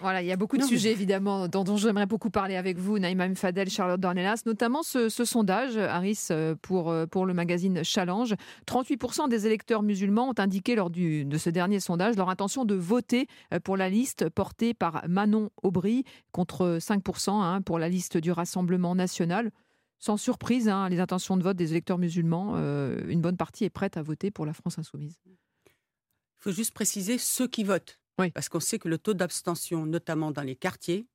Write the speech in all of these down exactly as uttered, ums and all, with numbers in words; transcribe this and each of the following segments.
Voilà, il y a beaucoup de Non, sujets mais... évidemment dont, dont j'aimerais beaucoup parler avec vous, Naïma M. Fadel, Charlotte Dornelas, notamment ce, ce sondage, Harris, pour, pour le magazine Challenge. trente-huit pour cent des électeurs musulmans ont indiqué lors du, de ce dernier sondage leur intention de voter pour la liste portée par Manon Aubry, contre cinq pour cent hein, pour la liste du Rassemblement national. Sans surprise, hein, les intentions de vote des électeurs musulmans, euh, une bonne partie est prête à voter pour la France insoumise. Il faut juste préciser ceux qui votent. Oui. Parce qu'on sait que le taux d'abstention, notamment dans les quartiers,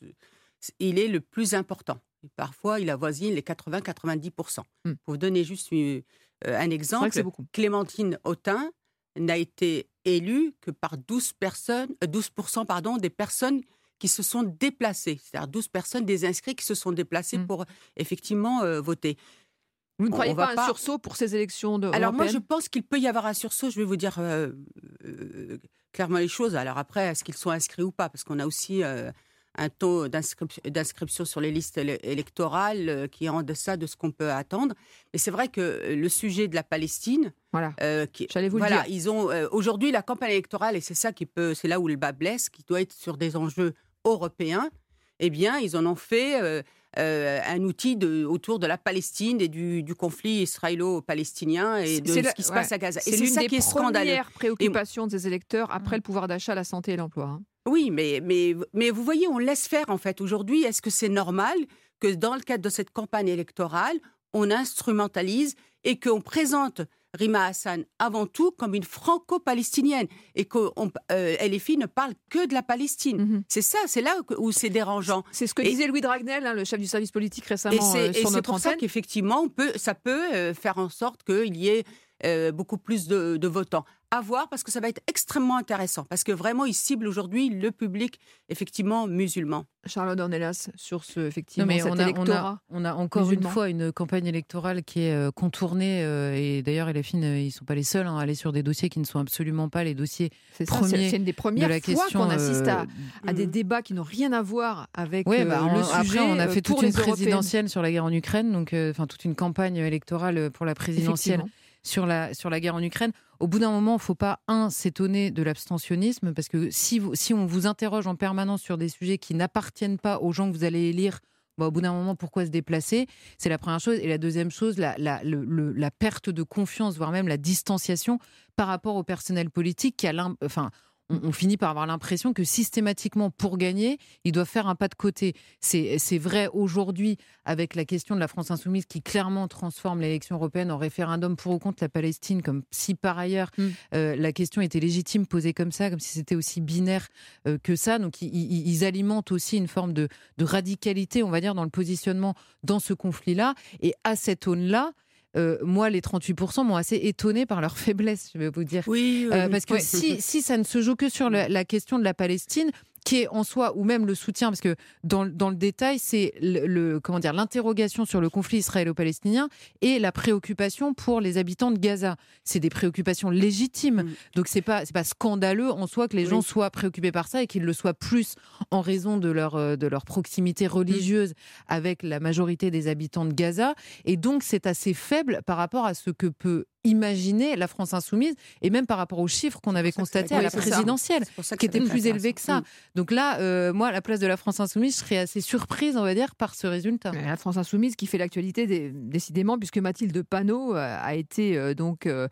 il est le plus important. Et parfois, il avoisine les quatre-vingts à quatre-vingt-dix pour cent. Mm. Pour vous donner juste une, euh, un exemple, Clémentine Autain n'a été élue que par douze personnes, euh, douze pour cent pardon, des personnes qui se sont déplacées. C'est-à-dire douze personnes des inscrits qui se sont déplacés mm. pour effectivement euh, voter. Vous ne croyez on, on pas un pas... sursaut pour ces élections de Alors européennes ? moi, je pense qu'il peut y avoir un sursaut. Je vais vous dire euh, euh, clairement les choses. Alors après, est-ce qu'ils sont inscrits ou pas ? Parce qu'on a aussi euh, un taux d'inscription, d'inscription sur les listes électorales euh, qui est en deçà de ce qu'on peut attendre. Mais c'est vrai que le sujet de la Palestine, voilà, euh, qui, j'allais vous voilà, le dire. Ils ont euh, aujourd'hui la campagne électorale et c'est ça qui peut, c'est là où le bas blesse, qui doit être sur des enjeux européens. Eh bien, ils en ont fait. Euh, Euh, un outil de, autour de la Palestine et du, du conflit israélo-palestinien et de c'est ce le, qui se ouais, passe à Gaza. C'est et c'est l'une ça des qui est scandaleux. premières préoccupations et... des électeurs après mmh. le pouvoir d'achat, la santé et l'emploi. Hein. Oui, mais, mais, mais vous voyez, on laisse faire en fait. Aujourd'hui, est-ce que c'est normal que dans le cadre de cette campagne électorale, on instrumentalise et qu'on présente Rima Hassan avant tout comme une franco-palestinienne et que euh, L F I ne parle que de la Palestine. Mm-hmm. C'est ça, c'est là où c'est dérangeant. C'est ce que et, disait Louis Dragnel, hein, le chef du service politique récemment et c'est, euh, sur et notre c'est pour antenne. ça qu'effectivement, on peut, ça peut euh, faire en sorte qu'il y ait euh, beaucoup plus de, de votants. À voir, parce que ça va être extrêmement intéressant, parce que vraiment, ils ciblent aujourd'hui le public, effectivement, musulman. Charlotte Dornelas, sur ce, effectivement, non, mais cet on a, électorat on a, on a encore musulman. une fois une campagne électorale qui est euh, contournée, euh, et d'ailleurs, L F I, ils ne sont pas les seuls hein, à aller sur des dossiers qui ne sont absolument pas les dossiers c'est ça, premiers. C'est, c'est une des premières de la fois question, qu'on assiste à, euh, à des débats qui n'ont rien à voir avec ouais, euh, bah, le on, sujet. Après, on a fait toute une présidentielle Européennes. sur la guerre en Ukraine, donc enfin euh, toute une campagne électorale pour la présidentielle sur la, sur la guerre en Ukraine. Au bout d'un moment, il ne faut pas, un, s'étonner de l'abstentionnisme, parce que si, vous, si on vous interroge en permanence sur des sujets qui n'appartiennent pas aux gens que vous allez élire, bah, au bout d'un moment, pourquoi se déplacer ? C'est la première chose. Et la deuxième chose, la, la, le, le, la perte de confiance, voire même la distanciation par rapport au personnel politique qui a l'im... enfin, on, on finit par avoir l'impression que systématiquement, pour gagner, ils doivent faire un pas de côté. C'est, c'est vrai aujourd'hui avec la question de la France insoumise qui clairement transforme l'élection européenne en référendum pour ou contre la Palestine, comme si par ailleurs mm. euh, la question était légitime posée comme ça, comme si c'était aussi binaire euh, que ça. Donc ils, ils, ils alimentent aussi une forme de, de radicalité, on va dire, dans le positionnement dans ce conflit-là. Et à cette aune-là, Euh, moi, les trente-huit pour cent m'ont assez étonnée par leur faiblesse, je vais vous dire. Oui, oui, euh, parce que oui. si, si ça ne se joue que sur la, la question de la Palestine, qui est en soi, ou même le soutien, parce que dans, dans le détail, c'est le, le, comment dire, l'interrogation sur le conflit israélo-palestinien et la préoccupation pour les habitants de Gaza. C'est des préoccupations légitimes. Mm. Donc, c'est pas, c'est pas scandaleux en soi que les oui. gens soient préoccupés par ça et qu'ils le soient plus en raison de leur, de leur proximité religieuse mm. avec la majorité des habitants de Gaza. Et donc, c'est assez faible par rapport à ce que peut imaginer la France insoumise et même par rapport aux chiffres qu'on avait constatés à la présidentielle, qui étaient plus élevés que ça. Donc là, euh, moi, à la place de la France insoumise, je serais assez surprise, on va dire, par ce résultat. La France insoumise qui fait l'actualité, des, décidément, puisque Mathilde Panot a été euh, donc euh,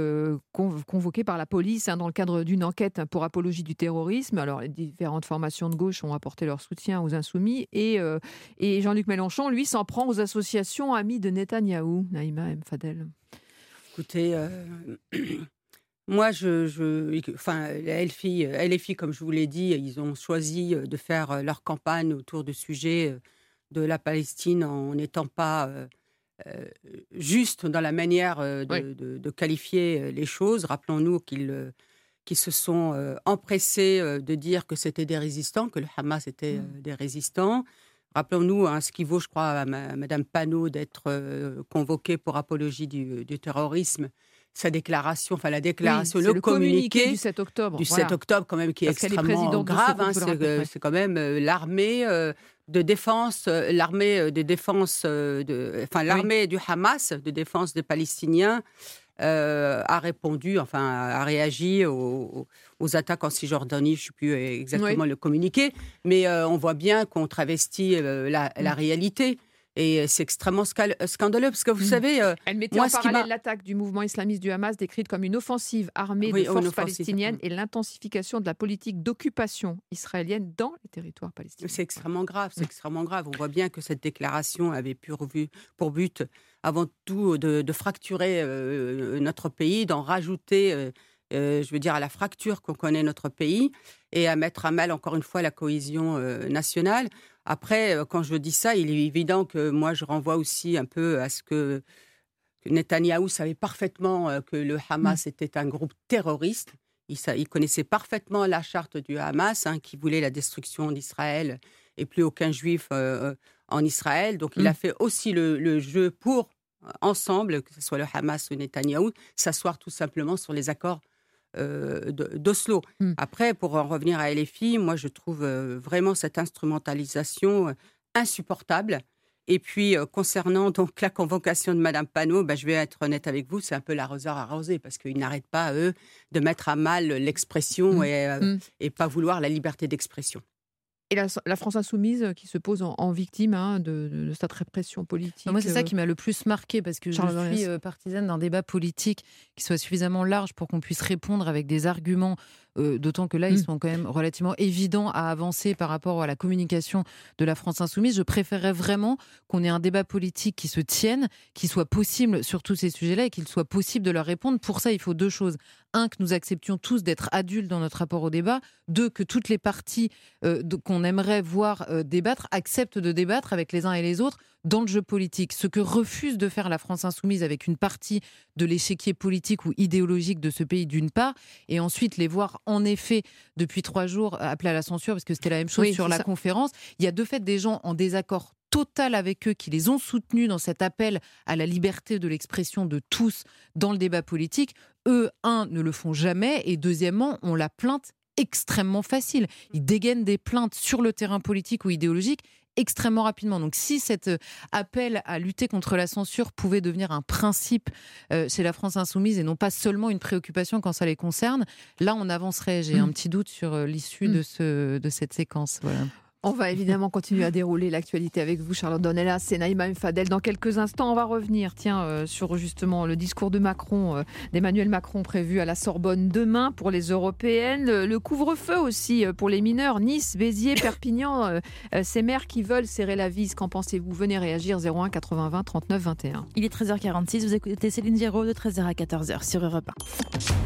convoquée par la police hein, dans le cadre d'une enquête pour apologie du terrorisme. Alors, les différentes formations de gauche ont apporté leur soutien aux insoumis et, euh, et Jean-Luc Mélenchon, lui, s'en prend aux associations amies de Netanyahou. Naïma M. Fadel. Écoutez, euh, moi, je, je, enfin, la L F I, L F I, comme je vous l'ai dit, ils ont choisi de faire leur campagne autour du sujet de la Palestine en n'étant pas euh, euh, juste dans la manière de, oui. de, de qualifier les choses. Rappelons-nous qu'ils, qu'ils se sont euh, empressés de dire que c'était des résistants, que le Hamas était mmh. des résistants. Rappelons-nous hein, ce qui vaut, je crois, à Mme Panot d'être euh, convoquée pour apologie du, du terrorisme. Sa déclaration, enfin la déclaration, oui, le, le communiqué, communiqué du sept octobre. Du voilà. sept octobre, quand même, qui est Parce extrêmement grave. Hein, c'est, euh, c'est quand même euh, l'armée euh, de défense, euh, l'armée de défense, euh, de, enfin l'armée oui. du Hamas, de défense des Palestiniens, euh, a répondu, enfin a réagi aux, aux attaques en Cisjordanie. Je ne sais plus exactement oui. le communiqué, mais euh, on voit bien qu'on travestit euh, la, la réalité. Et c'est extrêmement scandaleux, parce que vous mmh. savez... Euh, Elle mettait moi, en parallèle l'attaque du mouvement islamiste du Hamas, décrite comme une offensive armée oui, de forces palestiniennes, et l'intensification de la politique d'occupation israélienne dans les territoires palestiniens. C'est extrêmement grave, c'est mmh. extrêmement grave. On voit bien que cette déclaration avait pour, pour but, avant tout, de, de fracturer euh, notre pays, d'en rajouter... Euh, Euh, je veux dire, à la fracture qu'on connaît notre pays et à mettre à mal, encore une fois, la cohésion euh, nationale. Après, euh, quand je dis ça, il est évident que moi, je renvoie aussi un peu à ce que, que Netanyahou savait parfaitement euh, que le Hamas mmh. était un groupe terroriste. Il, ça, il connaissait parfaitement la charte du Hamas, hein, qui voulait la destruction d'Israël et plus aucun juif euh, en Israël. Donc, il mmh. a fait aussi le, le jeu pour, ensemble, que ce soit le Hamas ou Netanyahou, s'asseoir tout simplement sur les accords Euh, d'Oslo. Mm. Après, pour en revenir à L F I, moi, je trouve euh, vraiment cette instrumentalisation euh, insupportable. Et puis, euh, concernant donc la convocation de Madame Panot, bah, je vais être honnête avec vous, c'est un peu l'arroseur arrosé, parce qu'ils n'arrêtent pas, eux, de mettre à mal l'expression mm. et, euh, mm. et pas vouloir la liberté d'expression. Et la, la France insoumise qui se pose en, en victime hein, de, de, de cette répression politique. Moi, c'est ça qui m'a le plus marqué, parce que Charles je suis euh, partisane d'un débat politique qui soit suffisamment large pour qu'on puisse répondre avec des arguments, euh, d'autant que là, mmh. ils sont quand même relativement évidents à avancer par rapport à la communication de la France insoumise. Je préférerais vraiment qu'on ait un débat politique qui se tienne, qui soit possible sur tous ces sujets-là et qu'il soit possible de leur répondre. Pour ça, il faut deux choses. Un, que nous acceptions tous d'être adultes dans notre rapport au débat. Deux, que toutes les parties euh, de, qu'on aimerait voir euh, débattre acceptent de débattre avec les uns et les autres dans le jeu politique. Ce que refuse de faire la France insoumise avec une partie de l'échiquier politique ou idéologique de ce pays d'une part, et ensuite les voir en effet depuis trois jours appeler à la censure, parce que c'était la même chose oui, sur la ça. conférence. Il y a de fait des gens en désaccord total avec eux, qui les ont soutenus dans cet appel à la liberté de l'expression de tous dans le débat politique. Eux, un, ne le font jamais, et deuxièmement, ont la plainte extrêmement facile. Ils dégainent des plaintes sur le terrain politique ou idéologique extrêmement rapidement. Donc si cet appel à lutter contre la censure pouvait devenir un principe euh, chez la France insoumise et non pas seulement une préoccupation quand ça les concerne, là on avancerait. J'ai mmh. un petit doute sur l'issue mmh. de, ce, de cette séquence. Voilà. On va évidemment continuer à dérouler l'actualité avec vous, Charlotte Dornelas et Naïma M. Fadel. Dans quelques instants, on va revenir tiens, euh, sur justement le discours de Macron, euh, d'Emmanuel Macron prévu à la Sorbonne demain pour les européennes. Le, le couvre-feu aussi pour les mineurs. Nice, Béziers, Perpignan, euh, euh, ces maires qui veulent serrer la vis. Qu'en pensez-vous? Venez réagir zéro un quatre-vingts vingt trente-neuf vingt et un. Il est treize heures quarante-six, vous écoutez Céline Giraud de treize heures à quatorze heures sur Europe un.